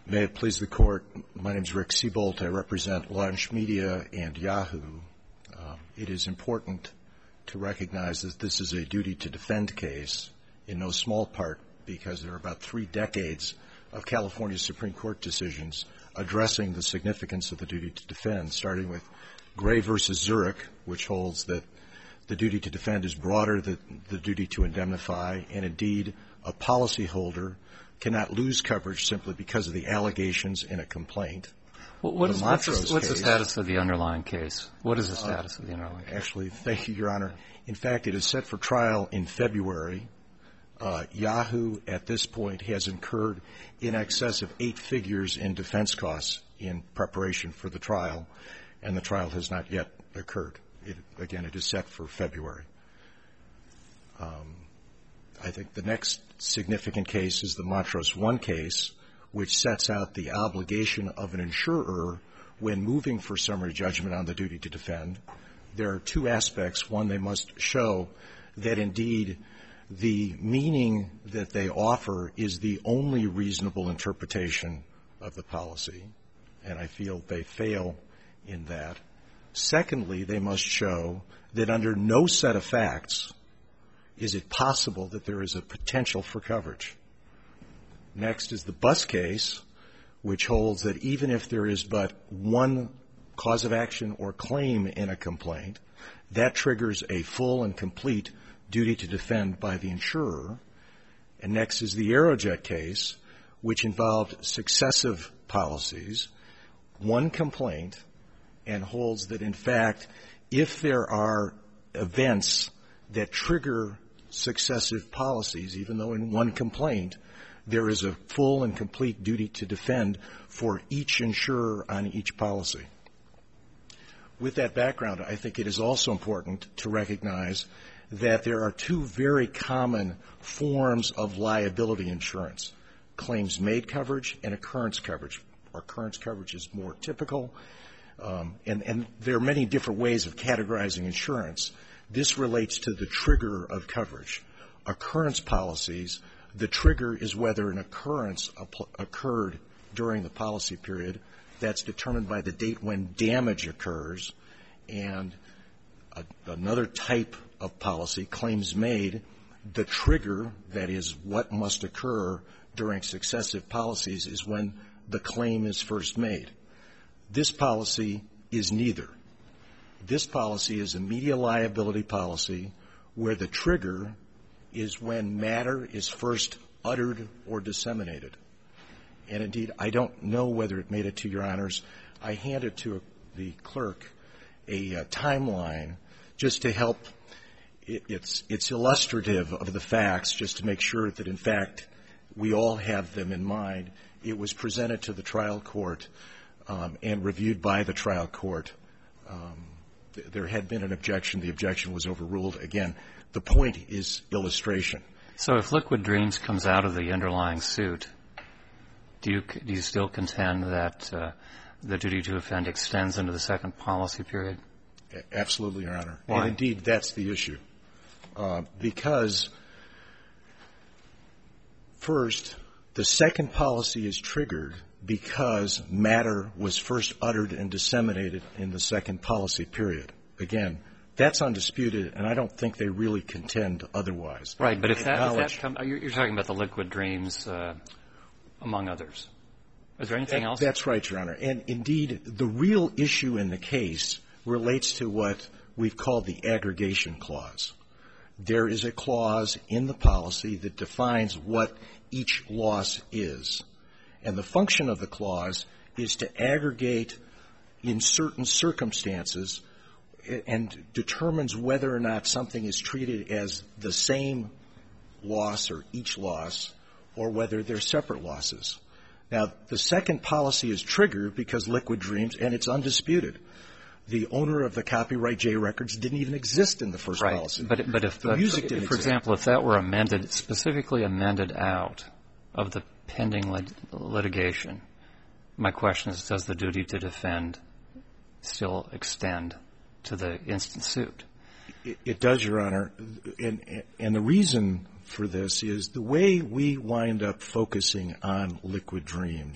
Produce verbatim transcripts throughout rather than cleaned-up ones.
May it please the Court, my name is Rick Seabolt. I represent Launch Media and Yahoo. Uh, it is important to recognize that this is a duty to defend case, in no small part because there are about three decades of California Supreme Court decisions addressing the significance of the duty to defend, starting with Gray versus Zurich, which holds that the duty to defend is broader than the duty to indemnify, and indeed a policyholder cannot lose coverage simply because of the allegations in a complaint. Well, what the is, what's, the, what's case, the status of the underlying case? What is the status uh, of the underlying case? Actually, thank you, Your Honor. In fact, it is set for trial in February. Uh, Yahoo, at this point, has incurred in excess of eight figures in defense costs in preparation for the trial, and the trial has not yet occurred. It, again, it is set for February. Um, I think the next significant case is the Montrose One case, which sets out the obligation of an insurer when moving for summary judgment on the duty to defend. There are two aspects. One, they must show that indeed the meaning that they offer is the only reasonable interpretation of the policy, and I feel they fail in that. Secondly, they must show that under no set of facts is it possible that there is a potential for coverage. Next is the Bus case, which holds that even if there is but one cause of action or claim in a complaint, that triggers a full and complete duty to defend by the insurer. And next is the Aerojet case, which involved successive policies, one complaint, and holds that, in fact, if there are events that trigger successive policies, even though in one complaint, there is a full and complete duty to defend for each insurer on each policy. With that background, I think it is also important to recognize that there are two very common forms of liability insurance: claims made coverage and occurrence coverage. Occurrence coverage is more typical, um, and, and there are many different ways of categorizing insurance. This relates to the trigger of coverage. Occurrence policies, the trigger is whether an occurrence occurred during the policy period. That's determined by the date when damage occurs. And a, another type of policy, claims made, the trigger, that is what must occur during successive policies, is when the claim is first made. This policy is neither. This policy is a media liability policy where the trigger is when matter is first uttered or disseminated. And indeed, I don't know whether it made it to Your Honors. I handed to a, the clerk a, a timeline just to help. It, it's, it's illustrative of the facts, just to make sure that, in fact, we all have them in mind. It was presented to the trial court um, and reviewed by the trial court. Um, th- there had been an objection. The objection was overruled. Again, the point is illustration. So if Liquid Dreams comes out of the underlying suit, do you, do you still contend that uh, the duty to defend extends into the second policy period? Absolutely, Your Honor. Why? And indeed, that's the issue. Uh, because, first, the second policy is triggered because matter was first uttered and disseminated in the second policy period. Again, that's undisputed, and I don't think they really contend otherwise. Right, but if that, if that come, you're, you're talking about the Liquid Dreams, uh, among others. Is there anything that, else? That's right, Your Honor. And indeed, the real issue in the case relates to what we've called the aggregation clause. There is a clause in the policy that defines what each loss is. And the function of the clause is to aggregate in certain circumstances and determines whether or not something is treated as the same loss or each loss, or whether they're separate losses. Now, the second policy is triggered because Liquid Dreams, and it's undisputed, the owner of the copyright J Records didn't even exist in the first right. policy. But, but if, the music didn't for exist. example, if that were amended, specifically amended out of the pending lit- litigation, my question is, does the duty to defend still extend to the instant suit? It, it does, Your Honor. And, and the reason for this is the way we wind up focusing on Liquid Dreams.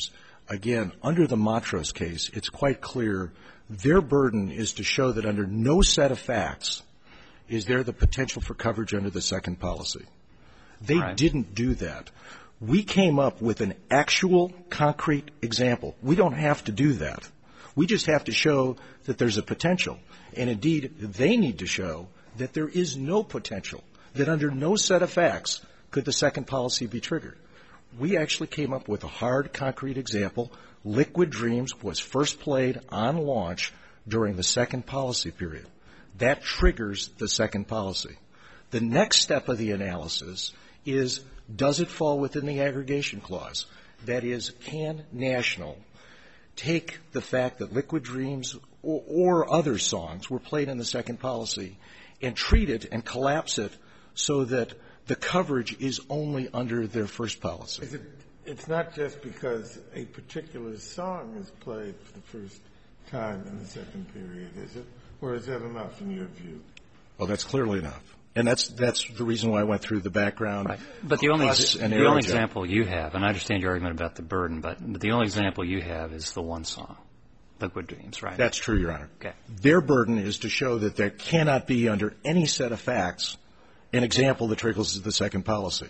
Again, under the Montrose case, it's quite clear their burden is to show that under no set of facts is there the potential for coverage under the second policy. They right. didn't do that. We came up with an actual concrete example. We don't have to do that. We just have to show that there's a potential. And indeed, they need to show that there is no potential, that under no set of facts could the second policy be triggered. We actually came up with a hard, concrete example. Liquid Dreams was first played on launch during the second policy period. That triggers the second policy. The next step of the analysis is, does it fall within the aggregation clause? That is, can National take the fact that Liquid Dreams or, or other songs were played in the second policy and treat it and collapse it so that the coverage is only under their first policy? Is it, it's not just because a particular song is played for the first time in the second period, is it? Or is that enough in your view? Well, that's clearly enough. And that's that's the reason why I went through the background. Right. But the only Plus the only example you have, and I understand your argument about the burden, but, but the only example you have is the one song, Liquid Dreams, right? That's true, Your Honor. Okay. Their burden is to show that there cannot be, under any set of facts, an example that triggers the second policy.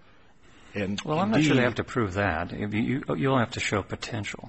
And well, I'm not sure they have to prove that. You, you, you only have to show potential.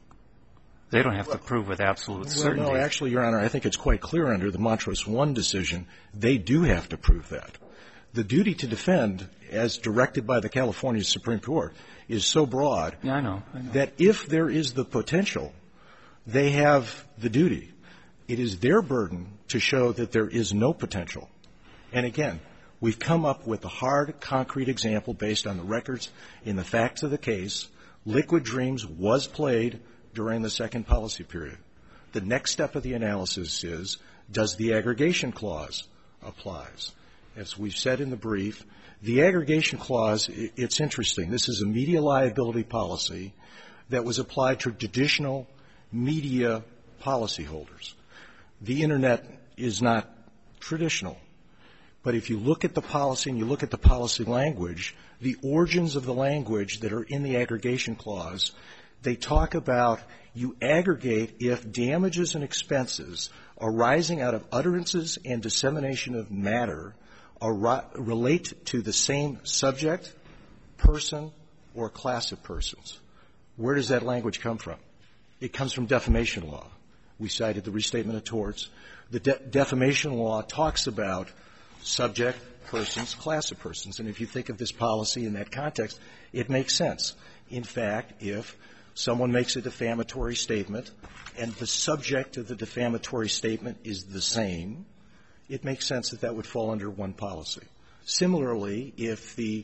They don't have to prove with absolute certainty. Well, no, actually, Your Honor, I think it's quite clear under the Montrose one decision, they do have to prove that. The duty to defend, as directed by the California Supreme Court, is so broad yeah, I know, I know. that if there is the potential, they have the duty. It is their burden to show that there is no potential. And again, we've come up with a hard, concrete example based on the records in the facts of the case. Liquid Dreams was played during the second policy period. The next step of the analysis is, does the aggregation clause applies? As we've said in the brief, the aggregation clause, it's interesting. This is a media liability policy that was applied to traditional media policyholders. The Internet is not traditional. But if you look at the policy and you look at the policy language, the origins of the language that are in the aggregation clause, they talk about you aggregate if damages and expenses arising out of utterances and dissemination of matter are, relate to the same subject, person, or class of persons. Where does that language come from? It comes from defamation law. We cited the Restatement of Torts. The de- defamation law talks about subject, persons, class of persons. And if you think of this policy in that context, it makes sense. In fact, if someone makes a defamatory statement and the subject of the defamatory statement is the same, it makes sense that that would fall under one policy. Similarly, if the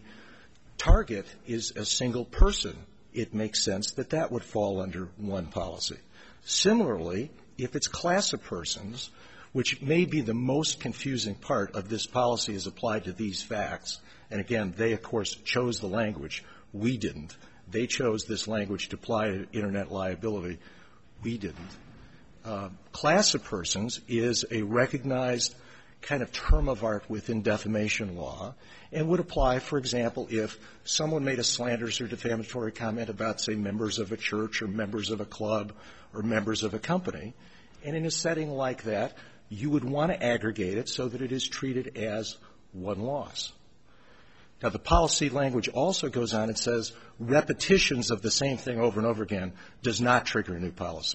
target is a single person, it makes sense that that would fall under one policy. Similarly, if it's class of persons, which may be the most confusing part of this policy as applied to these facts, and again, they, of course, chose the language. We didn't. They chose this language to apply to Internet liability. We didn't. Uh, class of persons is a recognized kind of term of art within defamation law and would apply, for example, if someone made a slanderous or defamatory comment about, say, members of a church or members of a club or members of a company. And in a setting like that, you would want to aggregate it so that it is treated as one loss. Now, the policy language also goes on and says repetitions of the same thing over and over again does not trigger a new policy.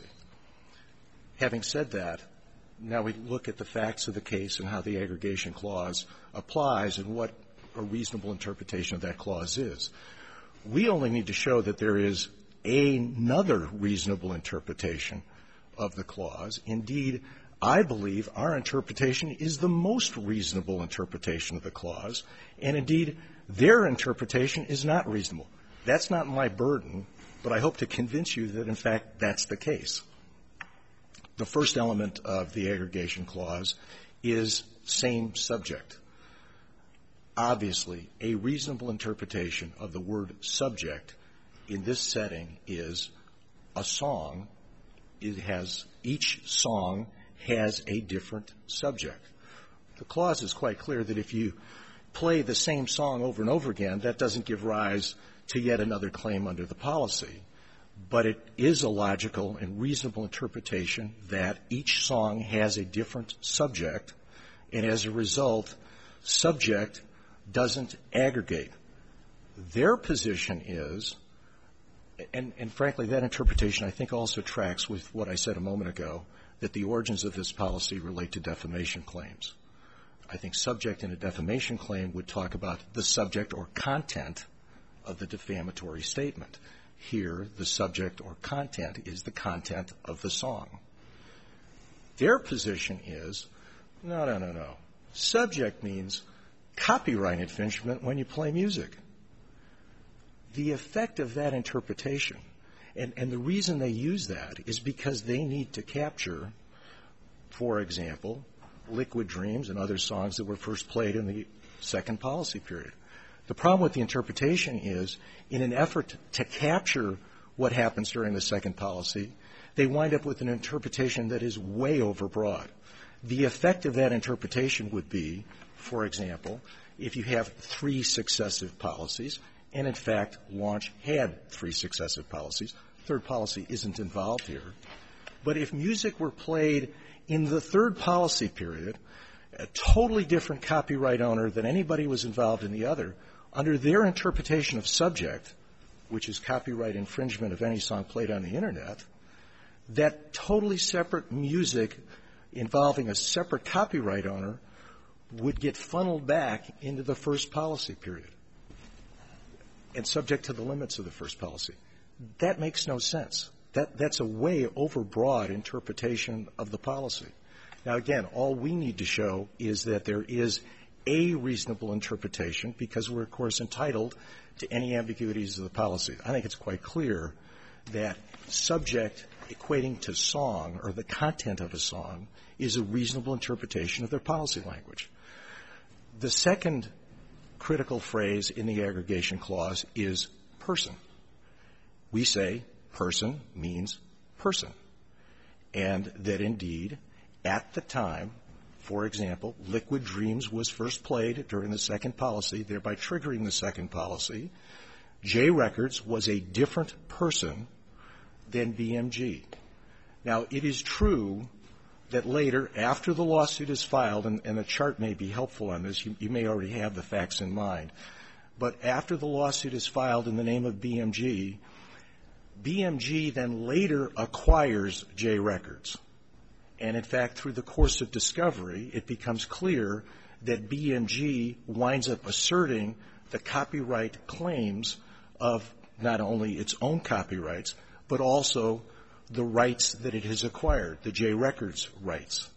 Having said that, now we look at the facts of the case and how the aggregation clause applies and what a reasonable interpretation of that clause is. We only need to show that there is another reasonable interpretation of the clause. Indeed, I believe our interpretation is the most reasonable interpretation of the clause, and indeed, their interpretation is not reasonable. That's not my burden, but I hope to convince you that, in fact, that's the case. The first element of the aggregation clause is same subject. Obviously, a reasonable interpretation of the word subject in this setting is a song. It has, each song has a different subject. The clause is quite clear that if you play the same song over and over again, that doesn't give rise to yet another claim under the policy. but it is a logical and reasonable interpretation that each song has a different subject, and as a result, subject doesn't aggregate. Their position is, and, and frankly, that interpretation I think also tracks with what I said a moment ago, that the origins of this policy relate to defamation claims. I think subject in a defamation claim would talk about the subject or content of the defamatory statement. Here, the subject or content is the content of the song. Their position is, no, no, no, no. Subject means copyright infringement when you play music. The effect of that interpretation, and, and the reason they use that is because they need to capture, for example, Liquid Dreams and other songs that were first played in the second policy period. The problem with the interpretation is, in an effort to capture what happens during the second policy, they wind up with an interpretation that is way overbroad. The effect of that interpretation would be, for example, if you have three successive policies, and in fact, Launch had three successive policies, third policy isn't involved here, but if music were played in the third policy period, a totally different copyright owner than anybody was involved in the other, under their interpretation of subject, which is copyright infringement of any song played on the Internet, that totally separate music involving a separate copyright owner would get funneled back into the first policy period and subject to the limits of the first policy. That makes no sense. That, that's a way overbroad interpretation of the policy. Now, again, all we need to show is that there is a reasonable interpretation because we're, of course, entitled to any ambiguities of the policy. I think it's quite clear that subject equating to song or the content of a song is a reasonable interpretation of their policy language. The second critical phrase in the aggregation clause is person. We say person means person, and that indeed, at the time, for example, Liquid Dreams was first played during the second policy, thereby triggering the second policy. J Records was a different person than B M G. Now, it is true that later, after the lawsuit is filed, and, and the chart may be helpful on this, you, you may already have the facts in mind, but after the lawsuit is filed in the name of B M G, B M G then later acquires J Records. And in fact, through the course of discovery, it becomes clear that B M G winds up asserting the copyright claims of not only its own copyrights, but also the rights that it has acquired, the J Records rights.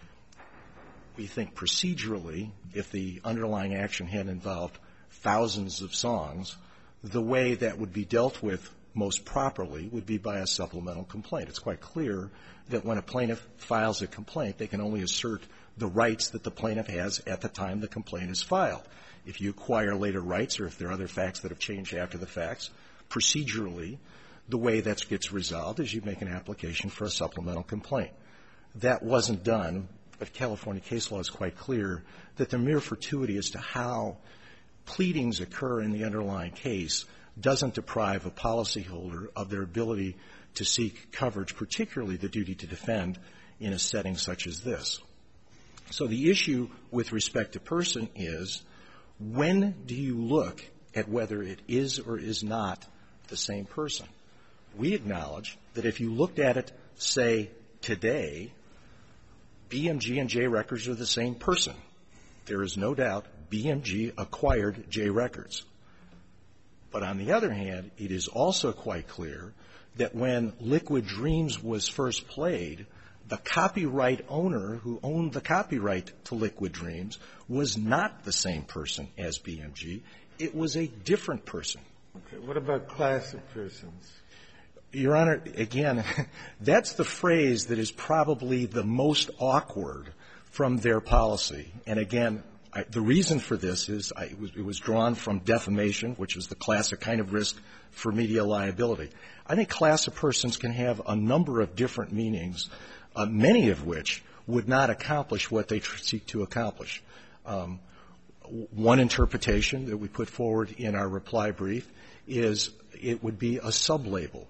We think procedurally, if the underlying action had involved thousands of songs, the way that would be dealt with most properly would be by a supplemental complaint. It's quite clear that when a plaintiff files a complaint, they can only assert the rights that the plaintiff has at the time the complaint is filed. If you acquire later rights or if there are other facts that have changed after the facts, procedurally, the way that gets resolved is you make an application for a supplemental complaint. That wasn't done, but California case law is quite clear that the mere fortuity as to how pleadings occur in the underlying case doesn't deprive a policyholder of their ability to seek coverage, particularly the duty to defend, in a setting such as this. So the issue with respect to person is, when do you look at whether it is or is not the same person? We acknowledge that if you looked at it, say, today, B M G and J Records are the same person. There is no doubt B M G acquired J Records. But on the other hand, it is also quite clear that when Liquid Dreams was first played, the copyright owner who owned the copyright to Liquid Dreams was not the same person as B M G. It was a different person. Okay. What about class of persons? Your Honor, again, that's the phrase that is probably the most awkward from their policy. And again, I, the reason for this is I, it, was, it was drawn from defamation, which is the classic kind of risk for media liability. I think class of persons can have a number of different meanings, uh, many of which would not accomplish what they tr- seek to accomplish. Um, one interpretation that we put forward in our reply brief is it would be a sublabel,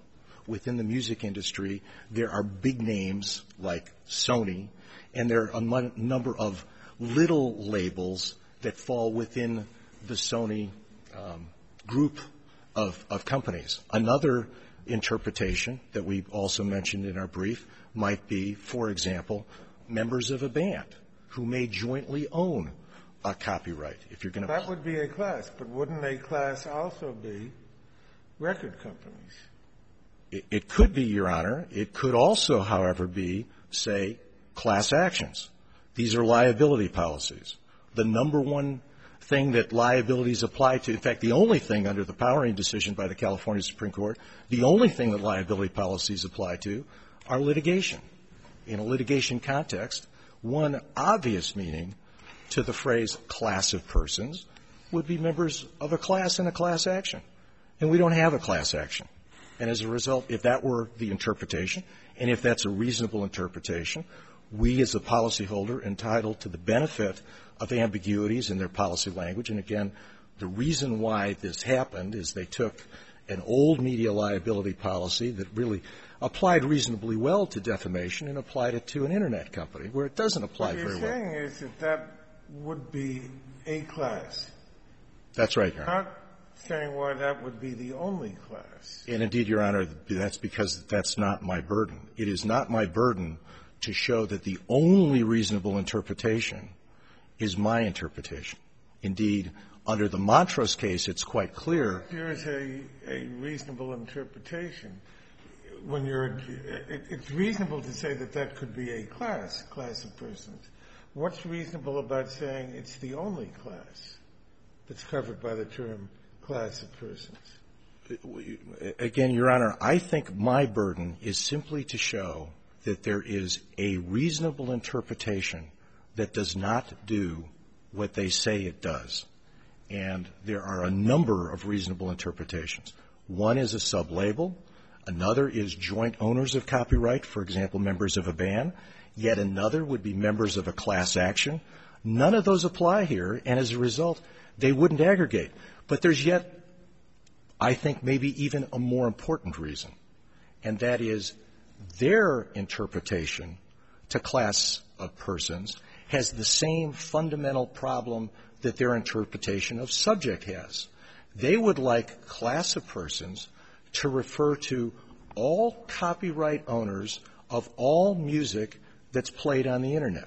within the music industry, there are big names like Sony, and there are a mon- number of little labels that fall within the Sony um, group of, of companies. Another interpretation that we also mentioned in our brief might be, for example, members of a band who may jointly own a copyright. If you're going to that would be a class, but wouldn't a class also be record companies? It, it could be, Your Honor. It could also, however, be, say, class actions. These are liability policies. The number one thing that liabilities apply to, in fact, the only thing under the Powering decision by the California Supreme Court, the only thing that liability policies apply to are litigation. In a litigation context, one obvious meaning to the phrase class of persons would be members of a class in a class action. And we don't have a class action. And as a result, if that were the interpretation, and if that's a reasonable interpretation, we as a policyholder entitled to the benefit of ambiguities in their policy language. And again, the reason why this happened is they took an old media liability policy that really applied reasonably well to defamation and applied it to an Internet company where it doesn't apply very well. What you're saying is that that would be a class. That's right, Your Honor. Not saying why that would be the only class. And indeed, Your Honor, that's because that's not my burden. It is not my burden to show that the only reasonable interpretation is my interpretation. Indeed, under the Montrose case, it's quite clear. Here's a, a reasonable interpretation. When you're, it, it's reasonable to say that that could be a class, class of persons. What's reasonable about saying it's the only class that's covered by the term class of persons? Again, Your Honor, I think my burden is simply to show that there is a reasonable interpretation that does not do what they say it does. And there are a number of reasonable interpretations. One is a sublabel. Another is joint owners of copyright, for example, members of a band. Yet another would be members of a class action. None of those apply here, and as a result, they wouldn't aggregate. But there's yet, I think, maybe even a more important reason, and that is their interpretation to class of persons has the same fundamental problem that their interpretation of subject has. They would like class of persons to refer to all copyright owners of all music that's played on the Internet.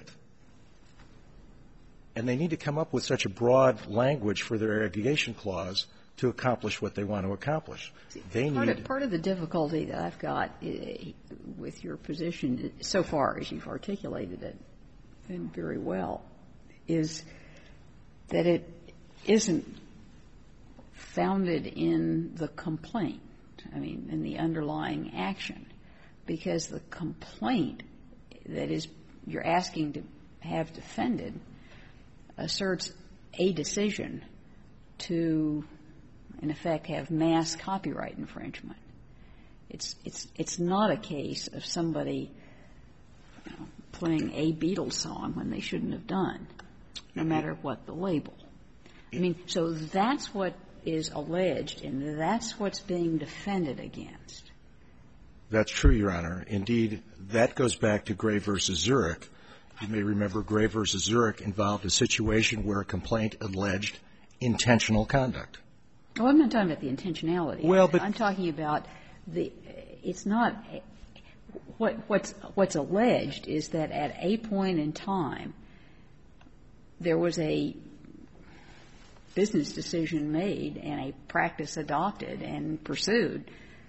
And they need to come up with such a broad language for their aggregation clause to accomplish what they want to accomplish. They part need of, part of the difficulty that I've got uh, with your position so far, as you've articulated it and very well, is that it isn't founded in the complaint, I mean, in the underlying action, because the complaint that is you're asking to have defended asserts a decision to, in effect, have mass copyright infringement. It's it's it's not a case of somebody, you know, playing a Beatles song when they shouldn't have done, no matter what the label. I mean, so that's what is alleged, and that's what's being defended against. That's true, Your Honor. Indeed, that goes back to Gray versus Zurich. You may remember Gray versus Zurich involved a situation where a complaint alleged intentional conduct. Oh, I'm not talking about the intentionality. Well, but I'm talking about the. It's not. What what's what's alleged is that at a point in time there was a business decision made and a practice adopted and pursued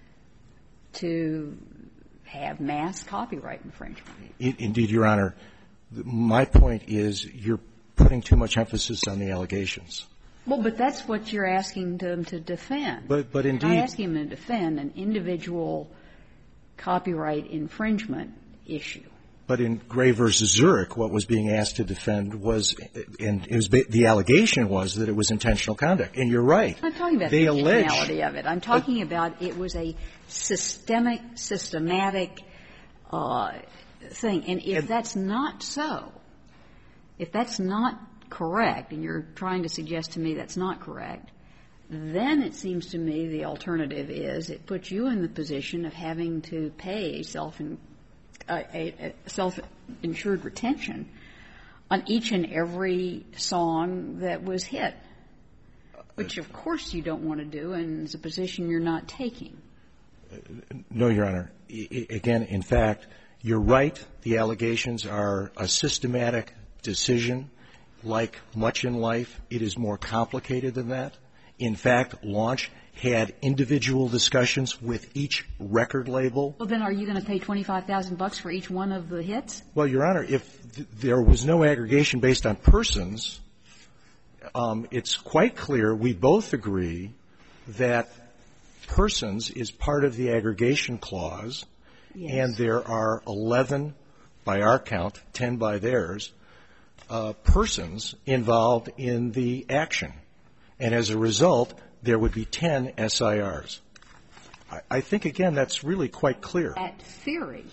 to have mass copyright infringement. Indeed, Your Honor. My point is you're putting too much emphasis on the allegations. Well, but that's what you're asking them to defend. But, but indeed. I'm asking them to defend an individual copyright infringement issue. But in Gray versus Zurich, what was being asked to defend was, and it was, the allegation was that it was intentional conduct. And you're right. I'm not talking about they the allege, intentionality of it. I'm talking about it was a systemic, systematic uh, thing. And if and, that's not so, if that's not correct, and you're trying to suggest to me that's not correct, then it seems to me the alternative is it puts you in the position of having to pay self in, uh, a, a self-insured retention on each and every song that was hit, which of course you don't want to do, and is a position you're not taking. No, Your Honor. I, again, in fact, you're right. The allegations are a systematic decision. Like much in life, it is more complicated than that. In fact, Launch had individual discussions with each record label. Well, then are you going to pay twenty-five thousand bucks for each one of the hits? Well, Your Honor, if th- there was no aggregation based on persons, um, it's quite clear we both agree that persons is part of the aggregation clause, yes. And there are eleven by our count, ten by theirs, uh, persons involved in the action. And as a result, there would be ten S I Rs. I, I think, again, that's really quite clear. At theory.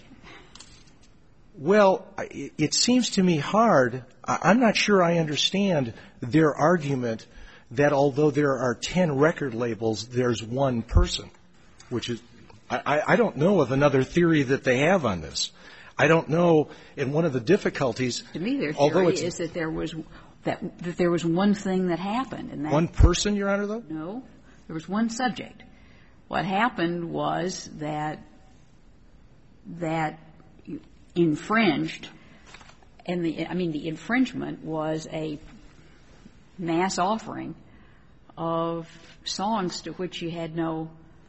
Well, it, it seems to me hard. I, I'm not sure I understand their argument that although there are ten record labels, there's one person, which is, I, I don't know of another theory that they have on this. I don't know, and one of the difficulties, to me, their although theory it's, is that there was that, that there was one thing that happened. And that, one person, Your Honor, though? No, there was one subject. What happened was that that infringed, and the I mean the infringement was a mass offering of songs to which you had no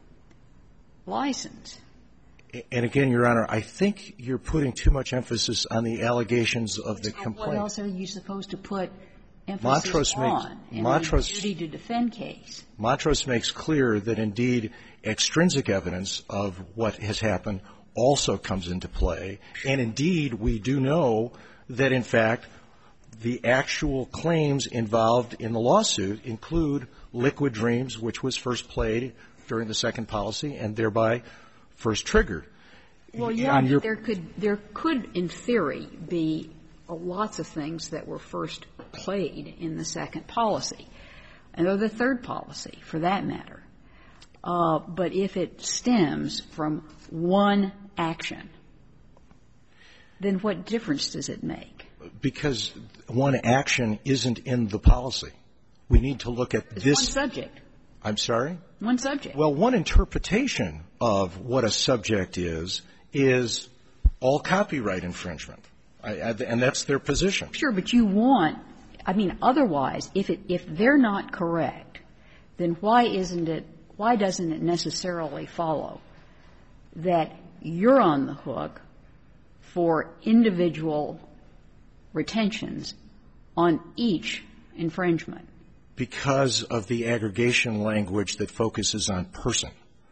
license. And again, Your Honor, I think you're putting too much emphasis on the allegations of the complaint. What else are you supposed to put emphasis Montrose on makes, in Montrose, the duty to defend case? Montrose makes clear that indeed extrinsic evidence of what has happened also comes into play. And indeed, we do know that, in fact, the actual claims involved in the lawsuit include Liquid Dreams, which was first played during the second policy and thereby first triggered. Well, yeah, your, there could, there could, in theory, be lots of things that were first played in the second policy, and or the third policy, for that matter. Uh, but if it stems from one action, then what difference does it make? Because one action isn't in the policy. We need to look at it's this. One subject. I'm sorry? One subject. Well, one interpretation of what a subject is, is all copyright infringement. I, I, and that's their position. Sure, but you want, I mean, otherwise, if it, if they're not correct, then why isn't it, why doesn't it necessarily follow that you're on the hook for individual retentions on each infringement? Because of the aggregation language that focuses on person.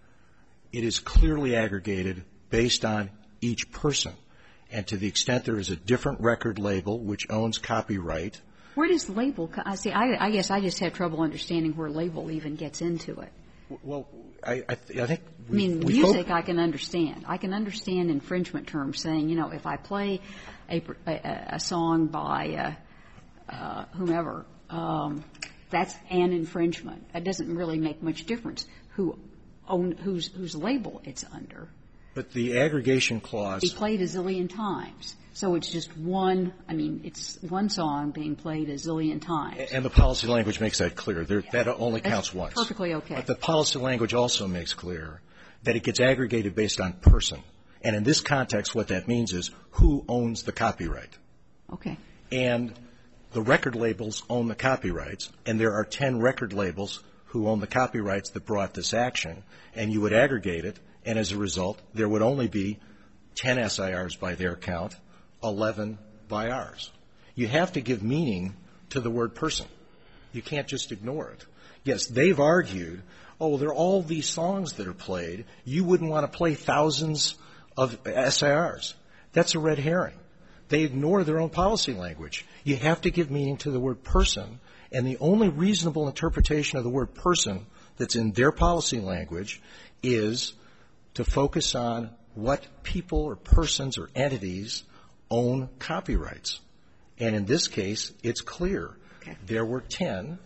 It is clearly aggregated based on each person. And to the extent there is a different record label which owns copyright. Where does label – I see, I, I guess I just have trouble understanding where label even gets into it. Well, I, I, th- I think we, I mean, we music folk- I can understand. I can understand infringement terms saying, you know, if I play a, a, a song by uh, uh, whomever, um, that's an infringement. It doesn't really make much difference who own, whose, whose label it's under. But the aggregation clause. Be played a zillion times. So it's just one, I mean, it's one song being played a zillion times. And the policy language makes that clear. There, that only That's counts once. Perfectly okay. But the policy language also makes clear that it gets aggregated based on person. And in this context, what that means is who owns the copyright. Okay. And the record labels own the copyrights, and there are ten record labels who own the copyrights that brought this action, and you would aggregate it, and as a result, there would only be ten S I Rs by their count, eleven by ours. You have to give meaning to the word person. You can't just ignore it. Yes, they've argued, oh, there are all these songs that are played. You wouldn't want to play thousands of S I Rs. That's a red herring. They ignore their own policy language. You have to give meaning to the word person, and the only reasonable interpretation of the word person that's in their policy language is to focus on what people or persons or entities own copyrights. And in this case, it's clear. Okay. There were ten,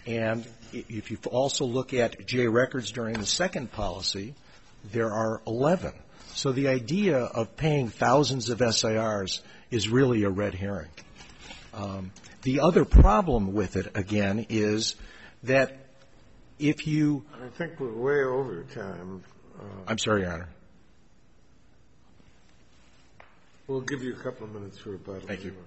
And if you also look at J records during the second policy, there are eleven. So the idea of paying thousands of S I Rs is really a red herring. Um, the other problem with it, again, is that if you... I think we're way over time. Uh, I'm sorry, Your Honor. We'll give you a couple of minutes for rebuttal. Thank you.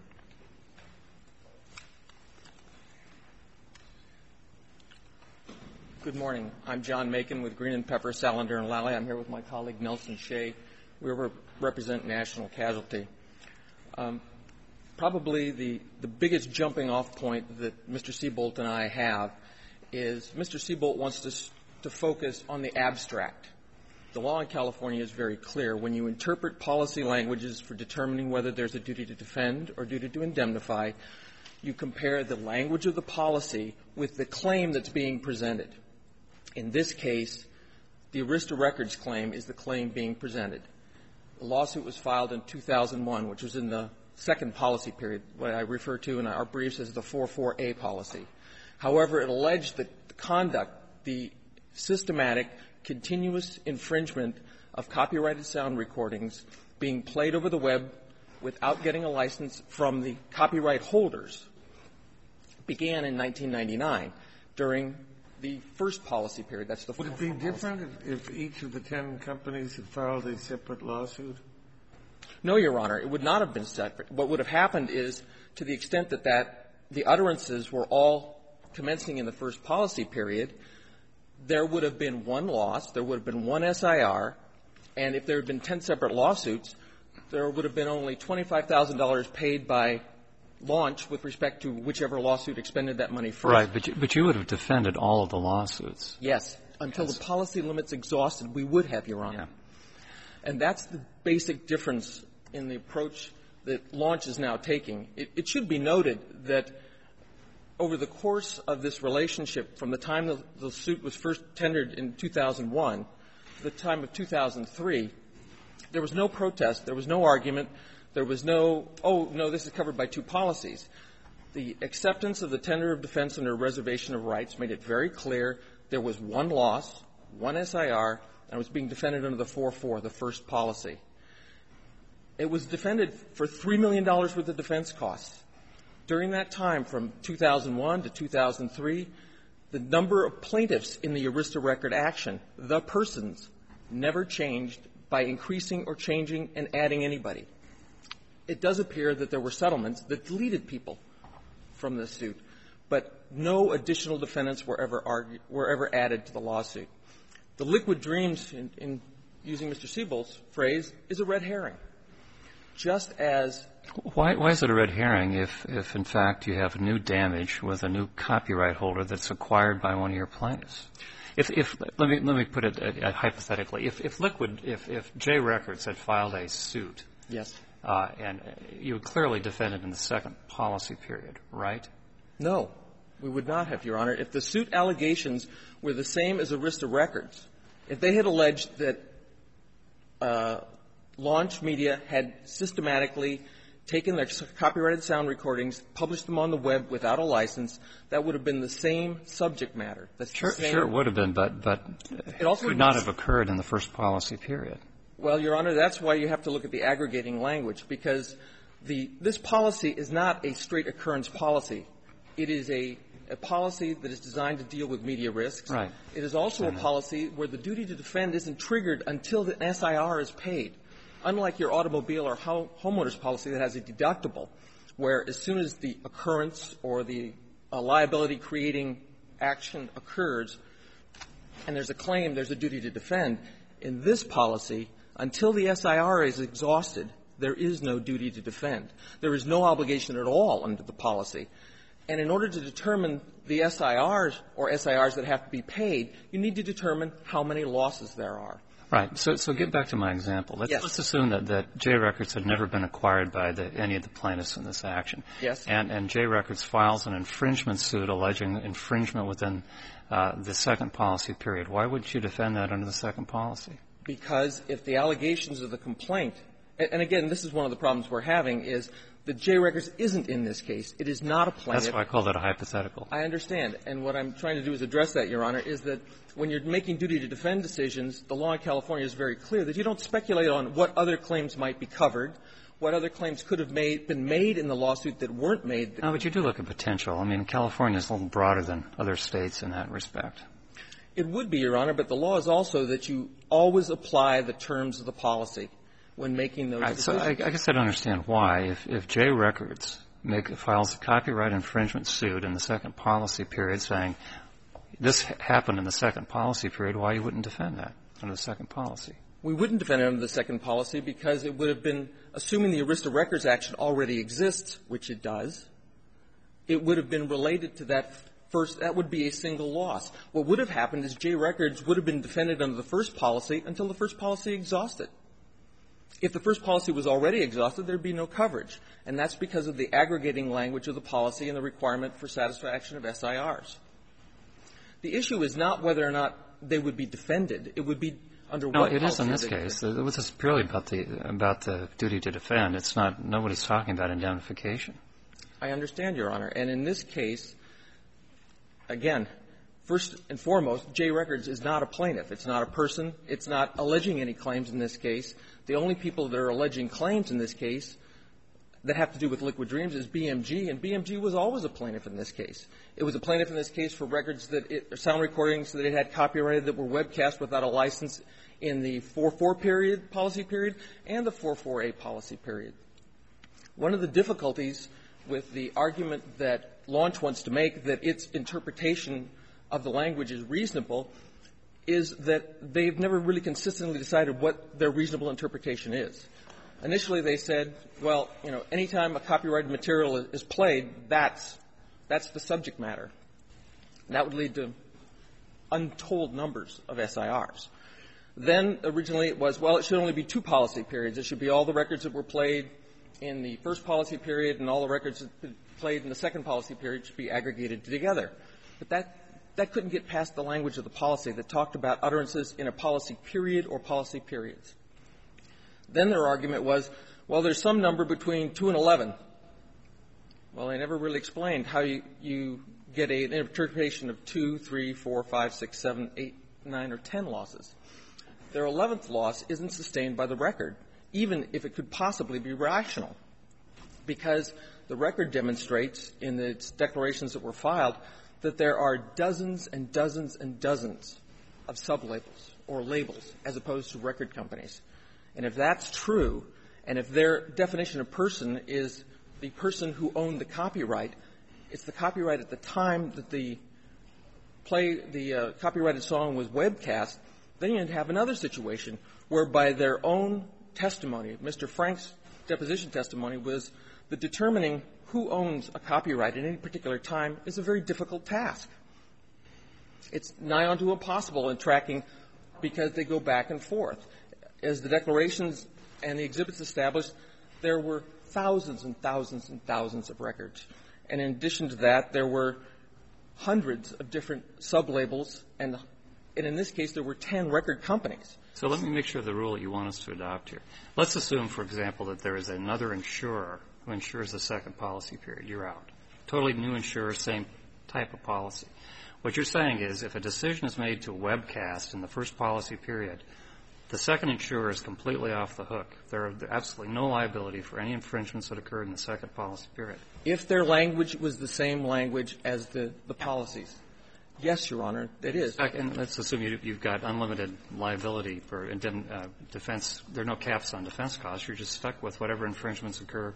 Good morning. I'm John Macon with Green and Pepper, Salander and Lally. I'm here with my colleague Nelson Shea. We re- represent National Casualty. Um, probably the, the biggest jumping off point that Mister Seabolt and I have is Mister Seabolt wants to, to focus on the abstract. The law in California is very clear. When you interpret policy languages for determining whether there's a duty to defend or duty to indemnify, you compare the language of the policy with the claim that's being presented. In this case, the Arista Records claim is the claim being presented. The lawsuit was filed in two thousand one, which was in the second policy period, what I refer to in our briefs as the four four A policy. However, it alleged that the conduct, the systematic, continuous infringement of copyrighted sound recordings being played over the web without getting a license from the copyright holders began in nineteen ninety-nine during the first policy period. That's the Would it be different if each of the ten companies had filed a separate lawsuit? No, Your Honor. It would not have been separate. What would have happened is, to the extent that, that the utterances were all commencing in the first policy period, there would have been one loss, there would have been one S I R, and if there had been ten separate lawsuits, there would have been only twenty-five thousand dollars paid by launch with respect to whichever lawsuit expended that money first. Right, but you, but you would have defended all of the lawsuits. Yes. Until Yes. the policy limits exhausted, we would have, Your Honor. Yeah. And that's the basic difference in the approach that launch is now taking. It, it should be noted that over the course of this relationship, from the time the, the suit was first tendered in two thousand one to the time of two thousand three, there was no protest, there was no argument, there was no, oh, no, this is covered by two policies. The acceptance of the tender of defense under reservation of rights made it very clear there was one loss, one S I R, and it was being defended under the four four, the first policy. It was defended for three million dollars worth of defense costs. During that time, from two thousand one to two thousand three, the number of plaintiffs in the Arista record action, the persons, never changed by increasing or changing and adding anybody. It does appear that there were settlements that deleted people from the suit, but no additional defendants were ever argue, were ever added to the lawsuit. The liquid dreams, in, in using Mister Seabolt's phrase, is a red herring. Just as why, why is it a red herring if, if in fact you have new damage with a new copyright holder that's acquired by one of your plaintiffs? If, if let me let me put it uh, hypothetically, if, if Liquid, if, if J Records had filed a suit, yes. Uh, and you would clearly defend it in the second policy period, right? No, we would not have, Your Honor. If the suit allegations were the same as Arista Records, if they had alleged that uh, Launch Media had systematically taken their copyrighted sound recordings, published them on the web without a license, that would have been the same subject matter. That's sure, the same. sure it would have been, but, but it also could not have occurred in the first policy period. Well, Your Honor, that's why you have to look at the aggregating language, because the, this policy is not a straight occurrence policy. It is a, a policy that is designed to deal with media risks. Right. It is also a policy where the duty to defend isn't triggered until the S I R is paid. Unlike your automobile or ho- homeowner's policy that has a deductible, where as soon as the occurrence or the uh, liability-creating action occurs and there's a claim, there's a duty to defend. In this policy, until the S I R is exhausted, there is no duty to defend. There is no obligation at all under the policy. And in order to determine the S I Rs or S I Rs that have to be paid, you need to determine how many losses there are. Right. So, so get back to my example. Let's, yes. let's assume that, that J Records had never been acquired by the, any of the plaintiffs in this action. Yes. And, and J Records files an infringement suit alleging infringement within uh, the second policy period. Why would you defend that under the second policy? Because if the allegations of the complaint And, and again, this is one of the problems we're having is that J Records isn't in this case. It is not a plaintiff. That's why I call that a hypothetical. I understand. And what I'm trying to do is address that, Your Honor, is that when you're making duty to defend decisions, the law in California is very clear that you don't speculate on what other claims might be covered, what other claims could have made, been made in the lawsuit that weren't made. No, but you do look at potential. I mean, California is a little broader than other states in that respect. It would be, Your Honor, but the law is also that you always apply the terms of the policy when making those right, decisions. so I, I guess I don't understand why. If, if J Records make, files a copyright infringement suit in the second policy period saying this happened in the second policy period, why you wouldn't defend that under the second policy? We wouldn't defend it under the second policy because it would have been, assuming the Arista Records action already exists, which it does, it would have been related to that first, that would be a single loss. What would have happened is J Records would have been defended under the first policy until the first policy exhausted. If the first policy was already exhausted, there'd be no coverage. And that's because of the aggregating language of the policy and the requirement for satisfaction of S I Rs. The issue is not whether or not they would be defended. It would be under no, what it is policy in this they case. It was purely about the about the duty to defend. It's not. Nobody's talking about indemnification. I understand, Your Honor. And in this case, again, first and foremost, J Records is not a plaintiff. It's not a person. It's not alleging any claims in this case. The only people that are alleging claims in this case that have to do with Liquid Dreams is B M G, and B M G was always a plaintiff in this case. It was a plaintiff in this case for records that it, or sound recordings that it had copyrighted that were webcast without a license in the four four period, policy period, and the four four A policy period. One of the difficulties with the argument that Launch wants to make that its interpretation of the language is reasonable is that they've never really consistently decided what their reasonable interpretation is. Initially, they said, well, you know, anytime a copyrighted material is played, that's that's the subject matter. And that would lead to untold numbers of S I Rs. Then, originally, it was, well, it should only be two policy periods. It should be all the records that were played in the first policy period and all the records that were played in the second policy period should be aggregated together. But that that couldn't get past the language of the policy that talked about utterances in a policy period or policy periods. Then their argument was, well, there's some number between two and eleven. Well, they never really explained how you, you get a, an interpretation of two, three, four, five, six, seven, eight, nine, or ten losses. Their eleventh loss isn't sustained by the record, even if it could possibly be rational, because the record demonstrates in the declarations that were filed that there are dozens and dozens and dozens of sublabels or labels as opposed to record companies. And if that's true, and if their definition of person is the person who owned the copyright, it's the copyright at the time that the play, the uh, copyrighted song was webcast, then you'd have another situation where by their own testimony, Mister Frank's deposition testimony was that determining who owns a copyright at any particular time is a very difficult task. It's nigh onto impossible in tracking because they go back and forth. As the declarations and the exhibits established, there were thousands and thousands and thousands of records. And in addition to that, there were hundreds of different sublabels, and, and in this case, there were ten record companies. So let me make sure the rule that you want us to adopt here. Let's assume, for example, that there is another insurer who insures the second policy period. You're out. Totally new insurer, same type of policy. What you're saying is if a decision is made to webcast in the first policy period, the second insurer is completely off the hook. There are absolutely no liability for any infringements that occurred in the second policy period. If their language was the same language as the, the policies. Yes, Your Honor, it is. And let's assume you, you've got unlimited liability for uh, defense. There are no caps on defense costs. You're just stuck with whatever infringements occur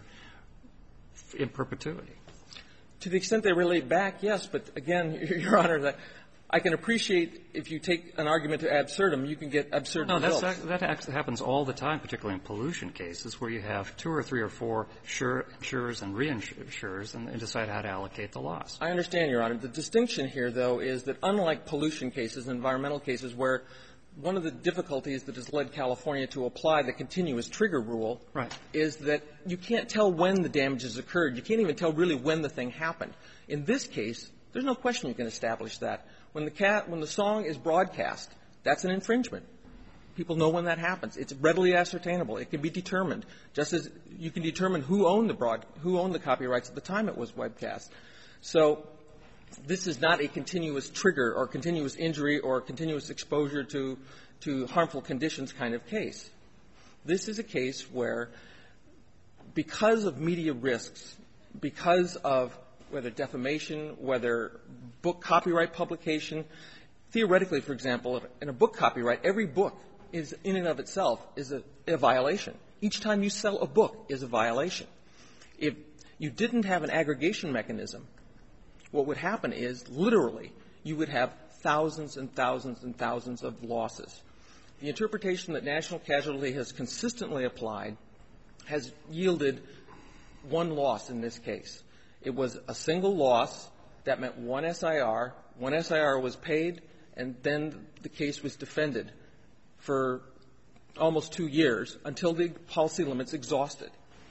in perpetuity. To the extent they relate back, yes. But again, Your Honor, that I can appreciate if you take an argument to absurdum, you can get absurd no, results. No, that actually happens all the time, particularly in pollution cases, where you have two or three or four sure, insurers and reinsurers and, and decide how to allocate the loss. I understand, Your Honor. The distinction here, though, is that unlike pollution cases and environmental cases where one of the difficulties that has led California to apply the continuous trigger rule right. is that you can't tell when the damages occurred. You can't even tell really when the thing happened. In this case, there's no question you can establish that. When the cat, when the song is broadcast, that's an infringement. People know when that happens. It's readily ascertainable. It can be determined, just as you can determine who owned the broad, who owned the copyrights at the time it was webcast. So this is not a continuous trigger or continuous injury or continuous exposure to, to harmful conditions kind of case. This is a case where, because of media risks, because of whether defamation, whether book copyright publication, theoretically, for example, in a book copyright, every book is in and of itself is a, a violation. Each time you sell a book is a violation. If you didn't have an aggregation mechanism, what would happen is, literally, you would have thousands and thousands and thousands of losses. The interpretation that National Casualty has consistently applied has yielded one loss in this case. It was a single loss that meant one S I R. One S I R was paid, and then the case was defended for almost two years until the policy limits exhausted.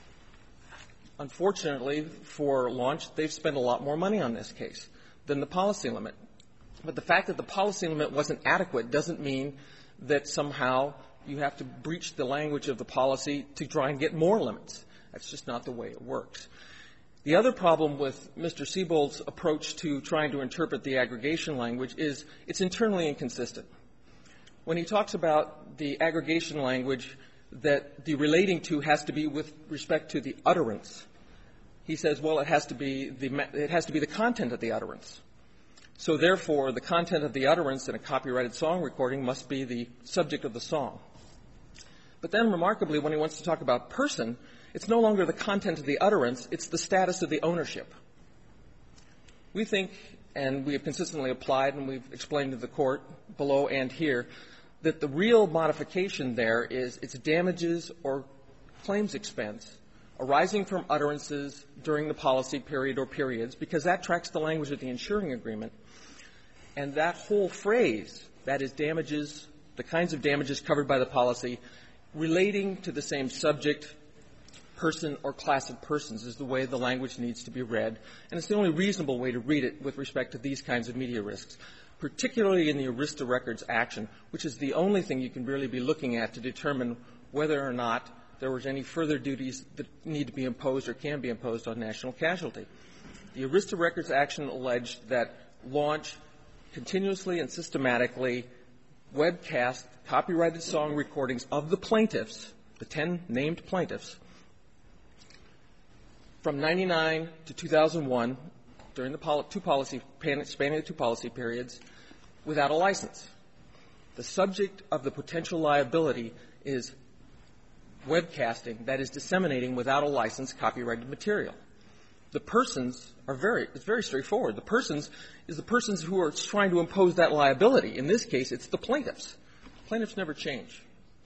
Unfortunately, for Launch, they've spent a lot more money on this case than the policy limit. But the fact that the policy limit wasn't adequate doesn't mean that somehow you have to breach the language of the policy to try and get more limits. That's just not the way it works. The other problem with Mister Siebold's approach to trying to interpret the aggregation language is it's internally inconsistent. When he talks about the aggregation language, that the relating to has to be with respect to the utterance, he says, well, it has to be the, it has to be the content of the utterance. So therefore, the content of the utterance in a copyrighted song recording must be the subject of the song. But then, remarkably, when he wants to talk about person, it's no longer the content of the utterance, it's the status of the ownership. We think, and we have consistently applied, and we've explained to the Court below and here, that the real modification there is it's damages or claims expense arising from utterances during the policy period or periods, because that tracks the language of the insuring agreement. And that whole phrase, that is damages, the kinds of damages covered by the policy, relating to the same subject, person, or class of persons is the way the language needs to be read. And it's the only reasonable way to read it with respect to these kinds of media risks, particularly in the Arista Records action, which is the only thing you can really be looking at to determine whether or not there was any further duties that need to be imposed or can be imposed on National Casualty. The Arista Records action alleged that Launch continuously and systematically webcast copyrighted song recordings of the plaintiffs, the ten named plaintiffs, from ninety-nine to two thousand one, during the pol- two policy, spanning the two policy periods, without a license. The subject of the potential liability is webcasting, that is disseminating without a license copyrighted material. The persons are very, it's very straightforward. The persons is the persons who are trying to impose that liability. In this case, it's the plaintiffs. Plaintiffs never change.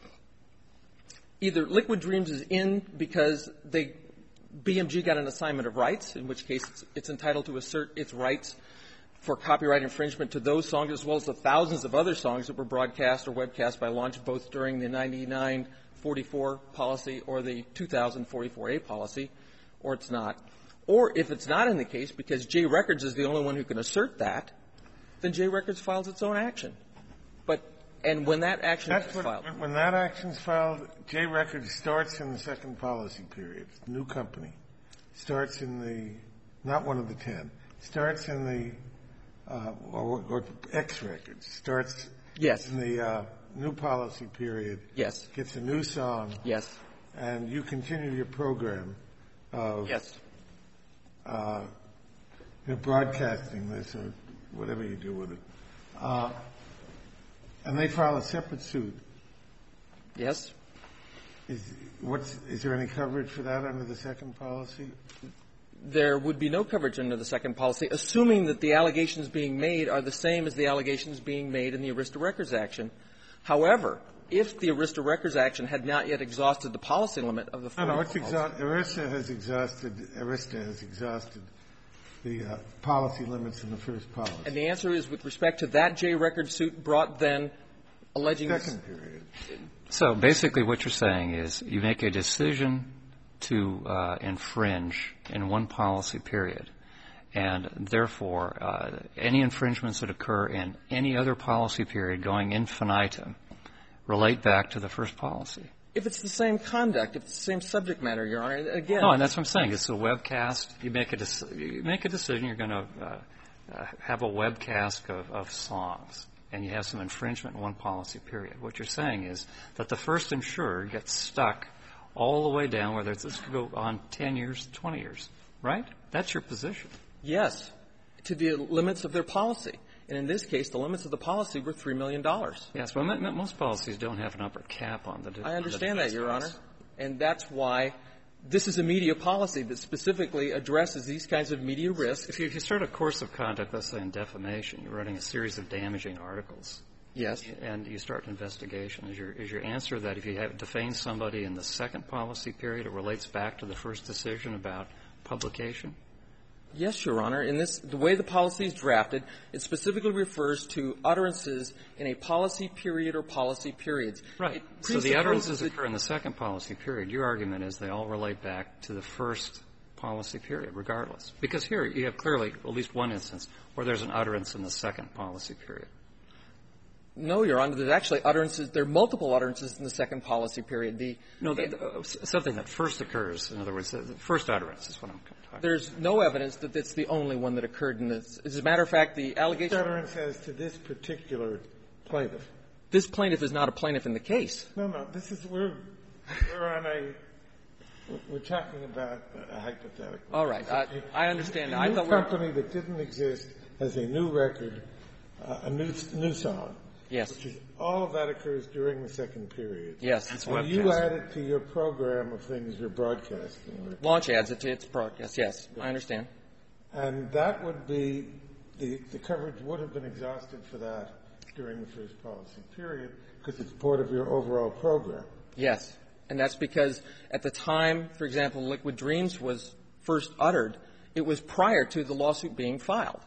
Either Liquid Dreams is in because they, B M G got an assignment of rights, in which case it's, it's entitled to assert its rights for copyright infringement to those songs as well as the thousands of other songs that were broadcast or webcast by Launch both during the ninety-nine forty-four policy or the two thousand forty-four A policy, or it's not. Or if it's not in the case because J Records is the only one who can assert that, then J Records files its own action. But and when that action That's is what, filed, when that action's filed, J Records starts in the second policy period. New company starts in the not one of the ten. Starts in the uh, or, or X Records starts yes, in the uh, new policy period. yes, Gets a new song. yes, And you continue your program of yes, uh, you know, broadcasting this or whatever you do with it. Uh, and they file a separate suit. yes. Is, what's, is there any coverage for that under the second policy? There would be no coverage under the second policy, assuming that the allegations being made are the same as the allegations being made in the Arista Records action. However, if the Arista Records action had not yet exhausted the policy limit of the No, no, it's policy. exhausted. Arista has exhausted, Arista has exhausted the uh, policy limits in the first policy. And the answer is with respect to that J Records suit brought then alleging Second period. So basically what you're saying is you make a decision to uh, infringe in one policy period, and therefore uh, any infringements that occur in any other policy period going infinitum relate back to the first policy? If it's the same conduct, if it's the same subject matter, Your Honor, again. No, and that's what I'm saying. It's a webcast. You make a, dec- you make a decision. You're going to uh, uh, have a webcast of, of songs, and you have some infringement in one policy period. What you're saying is that the first insurer gets stuck all the way down, whether it's, this could go on ten years, twenty years, right? That's your position. Yes, to the limits of their policy. And in this case, the limits of the policy were three million dollars. Yes, well, m- m- most policies don't have an upper cap on the de- I understand the that, Your Honor. costs. And that's why this is a media policy that specifically addresses these kinds of media risks. If you, if you start a course of conduct, let's say in defamation, you're writing a series of damaging articles. Yes. And you start an investigation. Is your, is your answer that if you have defamed somebody in the second policy period, it relates back to the first decision about publication? Yes, Your Honor. In this, the way the policy is drafted, it specifically refers to utterances in a policy period or policy periods. Right. It So the utterances that- occur in the second policy period. Your argument is they all relate back to the first policy period, regardless. Because here you have clearly at least one instance where there's an utterance in the second policy period. No, Your Honor. There's actually utterances. There are multiple utterances in the second policy period. The No, the, the, uh, something that first occurs. In other words, the, the first utterance is what I'm talking about. There's no evidence that it's the only one that occurred in this. As a matter of fact, the allegation. Utterance as to this particular plaintiff. This plaintiff is not a plaintiff in the case. No, no. This is we're we're on a we're talking about a hypothetical. All right. I, I understand. A I new thought we were, company that didn't exist has a new record, uh, a new new song. Yes. Which is, all of that occurs during the second period. Yes. That's And you add it to your program of things you're broadcasting. Launch adds it to its broadcast. Yes, I understand. And that would be, the, the coverage would have been exhausted for that during the first policy period because it's part of your overall program. Yes. And that's because at the time, for example, Liquid Dreams was first uttered, it was prior to the lawsuit being filed.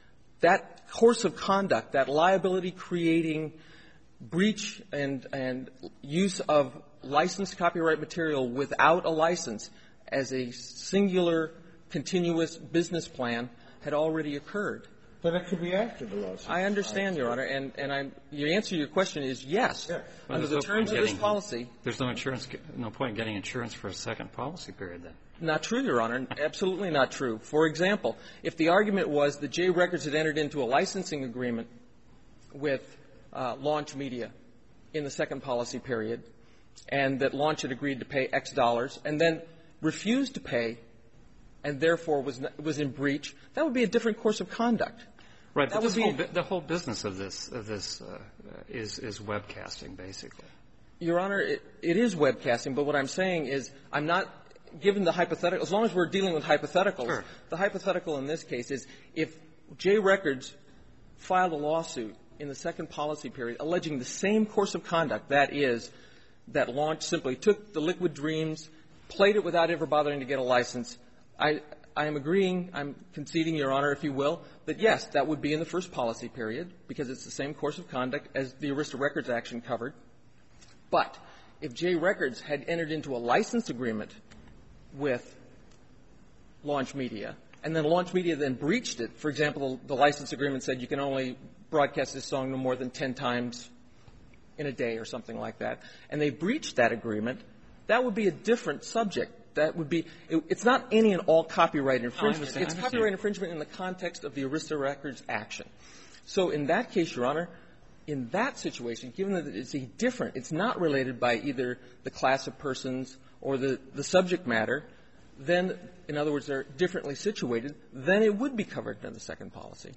That course of conduct, that liability-creating breach and, and use of licensed copyright material without a license as a singular, continuous business plan had already occurred. But it could be after the lawsuit. I understand, Your Honor, and, and I'm, your answer to your question is yes. Yes. Well, Under there's the no terms point of this getting- policy, There's no insurance, no point in getting insurance for a second policy period then. not true, Your Honor. Absolutely not true. For example, if the argument was that J Records had entered into a licensing agreement with uh, Launch Media in the second policy period, and that Launch had agreed to pay X dollars, and then refused to pay, and therefore was was in breach, that would be a different course of conduct. Right, That but this would whole, be- bu- the whole business of this, of this uh, is, is webcasting, basically. Your Honor, it, it is webcasting, but what I'm saying is I'm not given the hypothetical. As long as we're dealing with hypotheticals, Sure. the hypothetical in this case is if J Records filed a lawsuit in the second policy period alleging the same course of conduct, that is, that Launch simply took the Liquid Dreams, played it without ever bothering to get a license, I, I am agreeing, I'm conceding, Your Honor, if you will, that yes, that would be in the first policy period because it's the same course of conduct as the Arista Records action covered. But if J Records had entered into a license agreement with Launch Media, and then Launch Media then breached it, for example, the license agreement said you can only broadcast this song no more than ten times in a day or something like that, and they breached that agreement, that would be a different subject. That would be it, – it's not any and all copyright infringement. understand, It's I understand. copyright infringement in the context of the Arista Records action. So in that case, Your Honor, in that situation, given that it's a different – it's not related by either the class of persons or the, the subject matter, then, in other words, they're differently situated, then it would be covered under the second policy.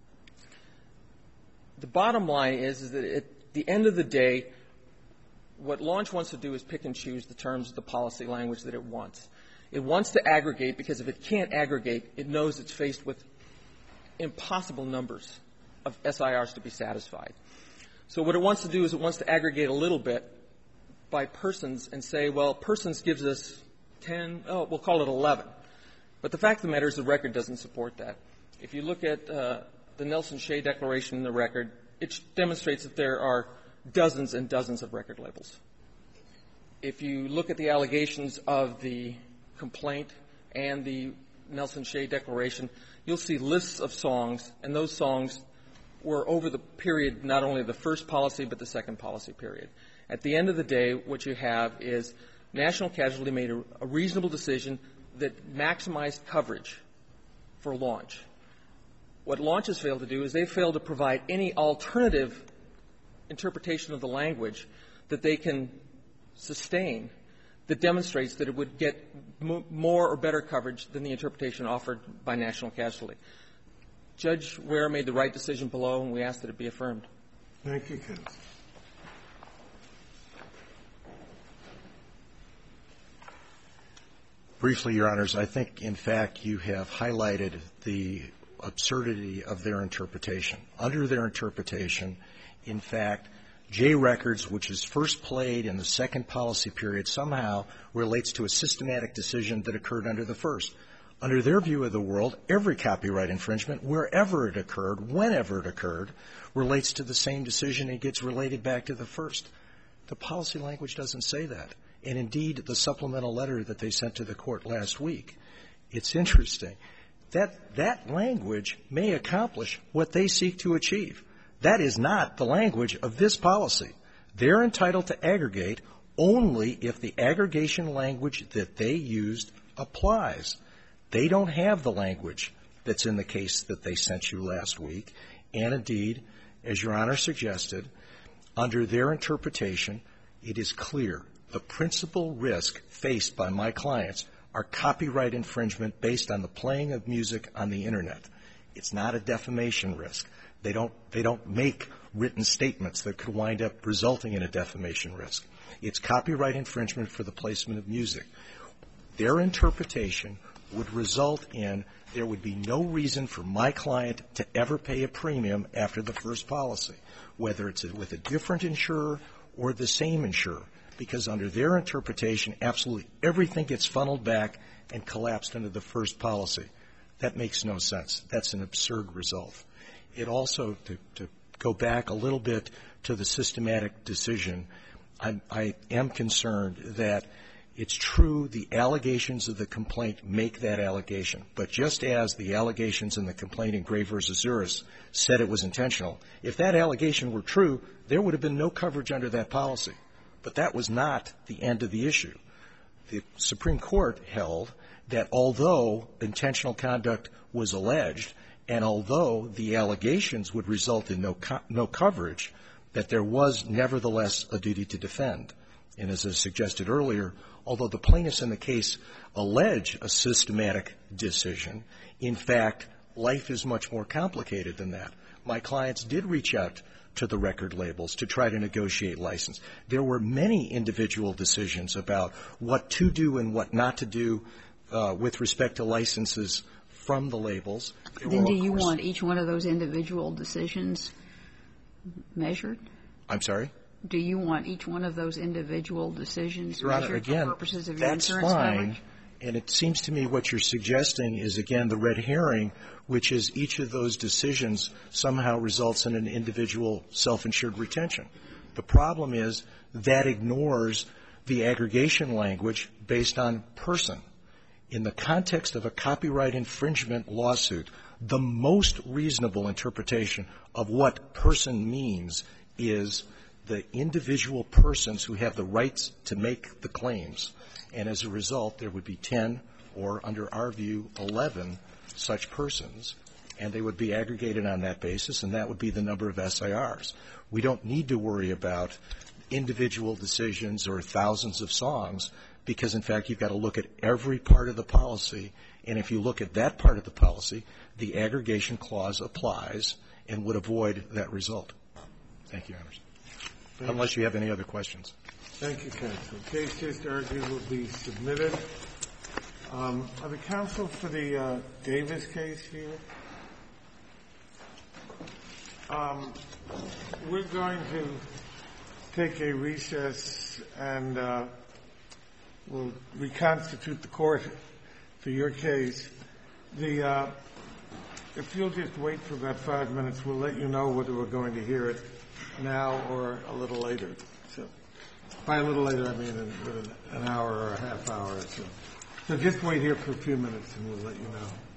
The bottom line is, is that at the end of the day, what Launch wants to do is pick and choose the terms of the policy language that it wants. It wants to aggregate because if it can't aggregate, it knows it's faced with impossible numbers of S I Rs to be satisfied. So what it wants to do is it wants to aggregate a little bit by persons and say, well, persons gives us ten, oh, we'll call it eleven. But the fact of the matter is the record doesn't support that. If you look at uh, the Nelson Shea Declaration in the record, it demonstrates that there are dozens and dozens of record labels. If you look at the allegations of the complaint and the Nelson Shea Declaration, you'll see lists of songs, and those songs were over the period not only of the first policy but the second policy period. At the end of the day, what you have is National Casualty made a, a reasonable decision that maximized coverage for Launch. What Launch has failed to do is they failed to provide any alternative interpretation of the language that they can sustain that demonstrates that it would get m- more or better coverage than the interpretation offered by National Casualty. Judge Ware made the right decision below, and we ask that it be affirmed. Thank you, counsel. Briefly, Your Honors, I think, in fact, you have highlighted the absurdity of their interpretation. Under their interpretation, in fact, J Records, which is first played in the second policy period, somehow relates to a systematic decision that occurred under the first. Under their view of the world, every copyright infringement, wherever it occurred, whenever it occurred, relates to the same decision and gets related back to the first. The policy language doesn't say that. And indeed, the supplemental letter that they sent to the court last week, it's interesting. That, that language may accomplish what they seek to achieve. That is not the language of this policy. They're entitled to aggregate only if the aggregation language that they used applies. They don't have the language that's in the case that they sent you last week. And indeed, as Your Honor suggested, under their interpretation, it is clear the principal risk faced by my clients are copyright infringement based on the playing of music on the Internet. It's not a defamation risk. They don't, they don't make written statements that could wind up resulting in a defamation risk. It's copyright infringement for the placement of music. Their interpretation would result in there would be no reason for my client to ever pay a premium after the first policy, whether it's with a different insurer or the same insurer, because under their interpretation, absolutely everything gets funneled back and collapsed under the first policy. That makes no sense. That's an absurd result. It also, to, to go back a little bit to the systematic decision, I, I am concerned that it's true the allegations of the complaint make that allegation. But just as the allegations in the complaint in Gray versus Zuris said it was intentional, if that allegation were true, there would have been no coverage under that policy. But that was not the end of the issue. The Supreme Court held that although intentional conduct was alleged, and although the allegations would result in no co- no coverage, that there was nevertheless a duty to defend. And as I suggested earlier, although the plaintiffs in the case allege a systematic decision, in fact, life is much more complicated than that. My clients did reach out to the record labels to try to negotiate license. There were many individual decisions about what to do and what not to do uh, with respect to licenses from the labels. There Then were, do you course, want each one of those individual decisions measured? I'm sorry? Do you want each one of those individual decisions Your Honor, measured again, for purposes of your that's insurance fine. coverage? And it seems to me what you're suggesting is, again, the red herring, which is each of those decisions somehow results in an individual self-insured retention. The problem is that ignores the aggregation language based on person. In the context of a copyright infringement lawsuit, the most reasonable interpretation of what person means is the individual persons who have the rights to make the claims. And as a result, there would be ten, or under our view, eleven such persons, and they would be aggregated on that basis, and that would be the number of S I Rs. We don't need to worry about individual decisions or thousands of songs, because, in fact, you've got to look at every part of the policy, and if you look at that part of the policy, the aggregation clause applies and would avoid that result. Thank you, Your Honors. Thank Unless you have any other questions. Thank you, counsel. The case just argued will be submitted. Um, are the counsel for the uh, Davis case here? Um, we're going to take a recess and uh, we'll reconstitute the court for your case. The uh, if you'll just wait for about five minutes, we'll let you know whether we're going to hear it now or a little later. So, by a little later, I mean in, within an hour or a half hour or so. So just wait here for a few minutes and we'll let you know.